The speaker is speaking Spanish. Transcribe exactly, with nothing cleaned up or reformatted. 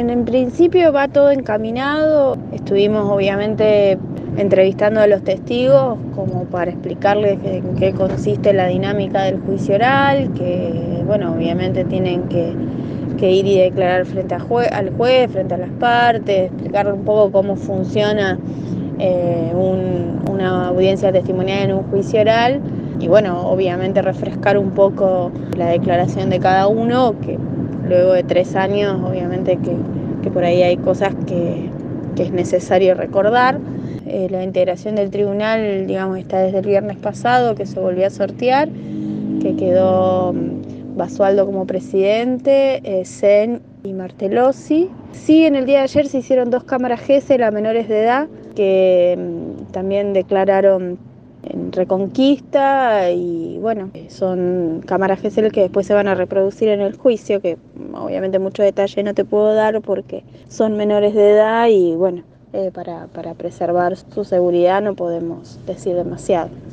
Bien, en principio va todo encaminado. Estuvimos obviamente entrevistando a los testigos como para explicarles en qué consiste la dinámica del juicio oral, que bueno, obviamente tienen que, que ir y declarar frente a jue- al juez, frente a las partes, explicar un poco cómo funciona eh, un, una audiencia testimonial en un juicio oral y bueno, obviamente refrescar un poco la declaración de cada uno, que luego de tres años obviamente que, que por ahí hay cosas que, que es necesario recordar. Eh, la integración del tribunal, digamos, está desde el viernes pasado, que se volvió a sortear, que quedó Basualdo como presidente, eh, Sen y Martellosi. Sí, en el día de ayer se hicieron dos cámaras Gesell a menores de edad, que mmm, también declararon en Reconquista y bueno, son cámaras Gesell que después se van a reproducir en el juicio, que obviamente mucho detalle no te puedo dar porque son menores de edad y bueno, eh, para, para preservar su seguridad no podemos decir demasiado.